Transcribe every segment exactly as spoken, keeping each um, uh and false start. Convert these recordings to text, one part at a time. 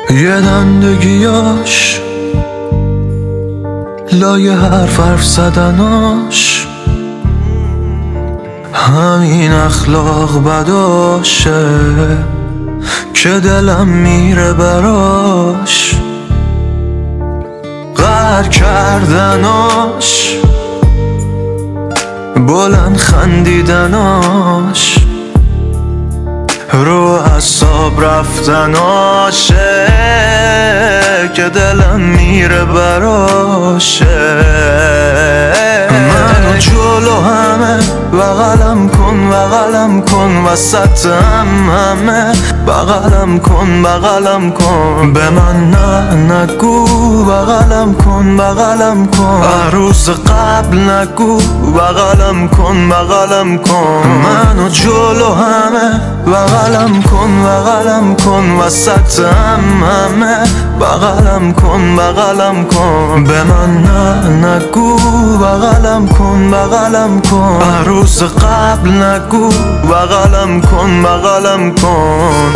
یه دندگیاش لایه حرف حرف زدناش همین اخلاق بداشه که دلم میره براش. قهر کردناش بلند خندیدناش رو اعصاب رفتناشه که دلم میره براشه. منو جلو همه بغلم کن بغلم کن وسط هم همه بغلم کن بغلم کن به من نه نگو بغلم کن بغلم کن روز قبل نگو بغلم کن بغلم کن. منو جلو همه بغلم کن بغلم کن وسط هم همه بغلم کن بغلم کن به من نه نگو بغلم کن بغلم کن روز قبل نگو بغلم کن بغلم کن.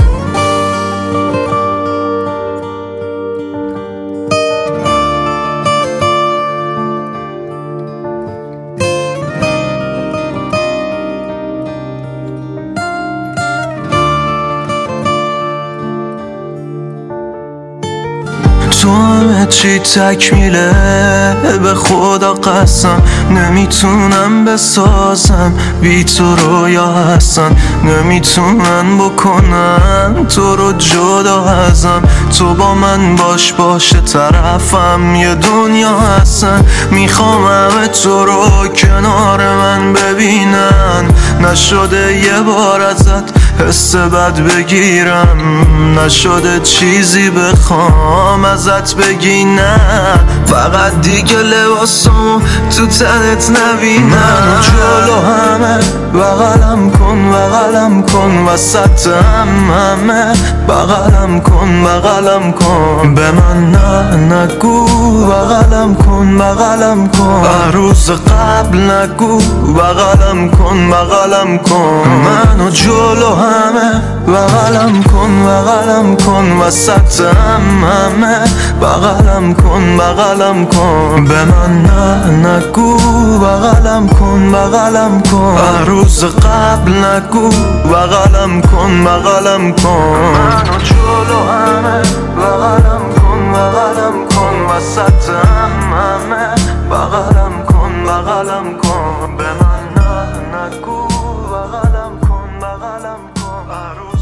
تو همه چی تکمیله به خدا قسم نمیتونم بسازم بی تو رویا هستن نمیتونن بکنن تو رو جدا ازم. تو با من باش باشه طرفم یه دنیا هستن میخوام همه تو رو کنار من ببینن. نشده یه بار ازت حس بد بگیرم نشده چیزی بخوام ازت بگی نه فقط دیگه لباسامو تو تنت نبینم. منو جلو همه بغلم کن بغلم کن وسط هم همه بغلم کن بغلم کن به من نه نگو بغلم کن بغلم کن روز قبل نگو بغلم کن بغلم کن. منو جلو همه بغلم کن بغلم کن وسط هم همه بغلم کن بغلم کن به من نه نگو بغلم کن بغلم کن روز قبل نگو بغلم کن بغلم کن. منو جلو همه بغلم کن بغلم کن وسط هم همه بغلم کن بغلم کن به من نه نگو بغلم کن بغلم کن.